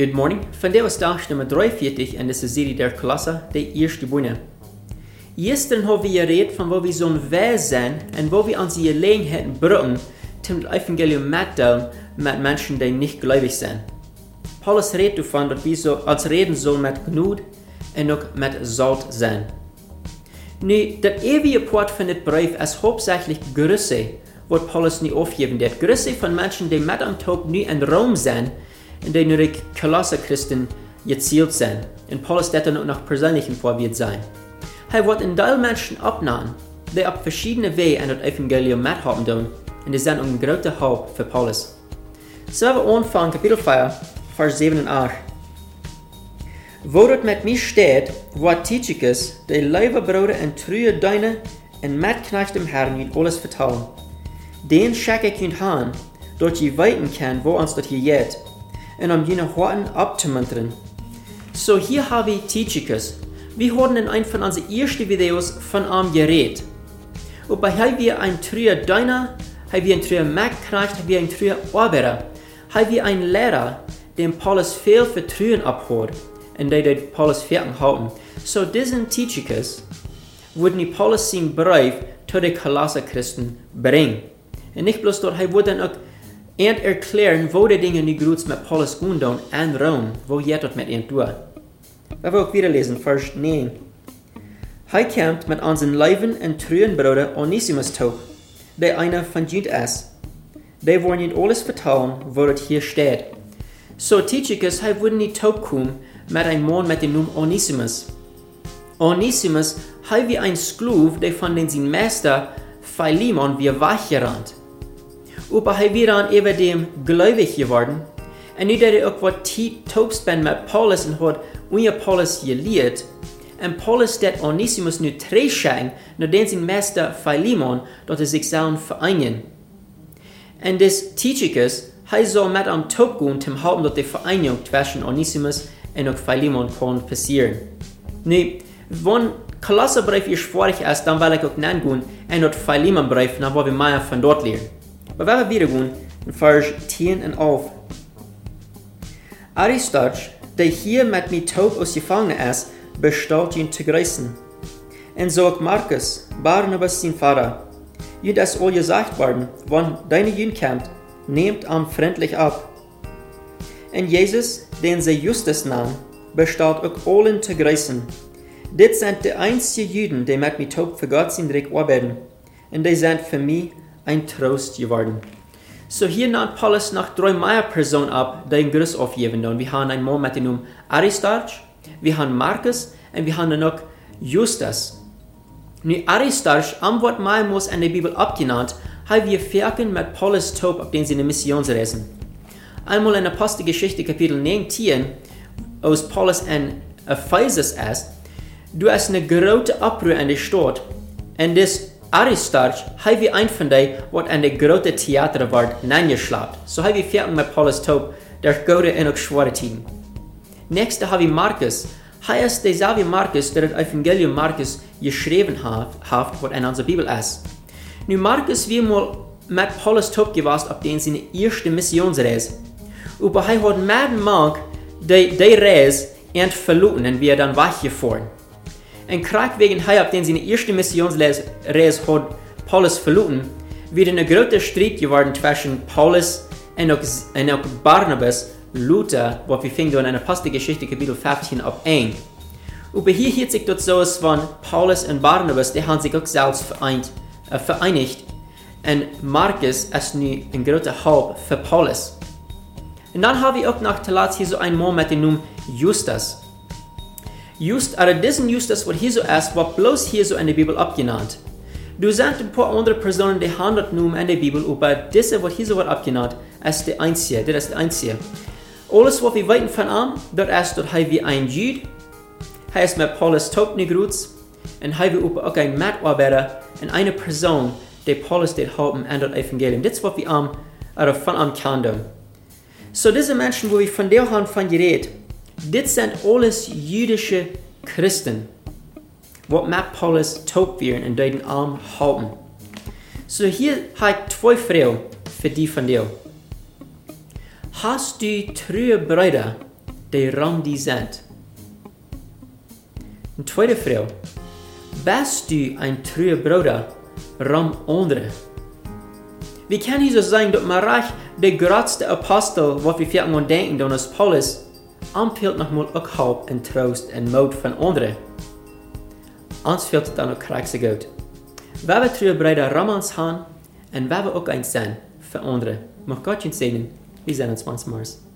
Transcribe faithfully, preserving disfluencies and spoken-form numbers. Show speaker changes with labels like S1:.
S1: Good morning. Vandaag is dag nummer drieënveertig en dit is serie der klasse, de eerste boene. Gisteren hebben we geredet van waar we zo'n wij zijn en waar we onze gelegenheden gebruiken, om het evangelium mitteilen met mensen die niet gelovig zijn. Paulus redet ervan dat we zo als reden zullen met genoeg en ook met zout zijn. Nu, dat eeuwige poort van dit brief is hoofdzakelijk Grüße, wat Paulus niet afgeven deed. Grüße van mensen die met hem toch nu in Rome zijn en die nu de Kolosser-Christen gezielt zijn. En Paulus deed dan ook nog persoonlijk voorbeeld zijn. Hij wordt een deel mensen opnemen, die op verschillende wegen in het evangelium met hebben doen, en die zijn een grote hulp voor Paulus. Zo we aanvangen kapitel vier, vers zeven en acht. Wo het met mij staat, wordt Tychicus, de lieve broeder en trouwe dienaar en metknecht dem Herrn, je alles vertellen. Den schak ik kunt gaan, dat je weten kan waar ons dat je gaat, en om je harten op te munteren. So hier hebben we Tychicus. We hadden in een van onze eerste video's van hem geredet. Und hebben we een trouwe dienaar, hebben we een trouwe metknecht, hebben we een trouwe arbeider, hebben we een leraar, dem Paulus veel vertrouwen ophoudt, en die de Paulus verken houden. So diesen Tychicus wordt nu Paulus zijn brief tot de Kolosser-Christen brengen. En niet bloos dat hij wordt dan ook eind erklären, wo de dingen nu goed met Paulus gaan doen en Rome, wo je dat met eind doen. We willen ook weer lezen, vers negen. Hij komt met onze lieve en trouwe broeder Onesimus toe, die einer van Jude is. Die worden niet alles vertellen, wo het hier staat. So Tychicus, hij wordt niet toekomen met een man met de naam Onesimus. Onesimus, hij was een slaaf die van den zijn meester Philemon weer weggerannt. Aber hij weer dan even dem gelovig geworden. En nu dat hij ook wat toegespend met Paulus en had onder Paulus geleerd. En Paulus dat Onesimus nu terugschenkt naar den zijn meester Philemon, dat hij zich zou vereinigen. En dus Tychicus, hij zou met hem toegaan om helpen dat de vereniging tussen Onesimus en ook Philemon kon passieren. Nu, wanneer Kolosserbrief hier schwierig is, dan wil ik ook nagaan en dat Philemonbrief, dan waar we meer van dort leren. Maar we gaan weer gaan in vers tien en elf. Aristarch, die hier met mij toe ausgefangen is, bestaat je te grüßen. En zo ook Marcus, Barnabas zijn vader. Je is al gezegd worden, wanneer deine Jüng komt, neemt hem vriendelijk op. En Jezus, den zij Justus naam, bestaat ook allen te grüßen. Dit zijn de einzige Juden, die met mij toe voor God zijn Reich arbeiten. En die zijn voor mij een troost geworden. So hier naht Paulus noch drei mehr Personen ab, die einen Gruß aufgeben. Und wir haben einen Mann mit dem Namen Aristarch, wir haben Marcus und wir haben dann noch Justus. Nu Aristarch, am Wort mehrmals in der Bibel abgenannt, haben wir Verken mit Paulus Taub auf den seine Missionsreisen. Einmal in Apostelgeschichte Kapitel neunzehn, aus Paulus in Ephesus ist, du hast eine große Abruhr in der Stadt, und das Aristarch, hij wie een van die wat in de grote theater wordt neergeslagen. So hij wie verken met Paulus Taub, der goede en ook zware tien. Nächste hebben we Marcus. Hij is dezelfde Marcus dat het Evangelium Marcus geschreven heeft, wat in onze Bibel is. Nu Marcus wie mal met Paulus Taub geweest op den zijn eerste missionsreis. Aber hij had met mank die, die reis eind verloren en weer dan weggefahren. En krijg wegen hij op den zijn eerste missionsreis had Paulus verloren, weer een grote strijd geworden tussen Paulus en ook, en ook Barnabas, Luther, wat we vinden in Apostelgeschichte Kapitel vijftien op één. Aber hier hielt sich dat zo van Paulus en Barnabas, die hebben zich ook zelfs vereint, uh, vereinigt. En Marcus is nu een grote hulp voor Paulus. En dan hebben we ook nog te laat hier zo een man met de naam Justus. Just, aber diesen Justus, wat hier zo is, wordt bloos hier zo in de Bibel opgenannt. Du zijn een paar andere personen die haben dat noemen in de Bibel, aber deze wat hier zo wordt opgenannt, is de einzige, dit is de einzige. Alles wat we weten van hem, dat is dat hij wie een Jude, hij is met Paulus Taub niet groot, en hij wie ook een medarbeider en een persoon die Paulus deed helpen in dat evangelium. Dit is wat we um, er van hem kan doen. So deze mensen, wo we van deel hebben van geredet, dit zijn alles jüdische Christen, wat met Paulus Taub werden en die den arm helpen. So hier heb ik twee vragen voor die van deel. Hast du treue Brüder die ram die sind. Een tweede Frage. Bist du ein treuer Bruder ram andere? Wie kann ich so sagen, dass Marach, der größte Apostel, was wir vielleicht mal denken, dann ist Paulus, anfällt noch mal auch Hoop und Trost und Mut von anderen. Uns fehlt es dann auch krank so gut. Wir haben treuer Brüder ram uns haben und wir haben auch ein sein für andere. Mag Gott uns segnen. Wir sehen uns manchmal.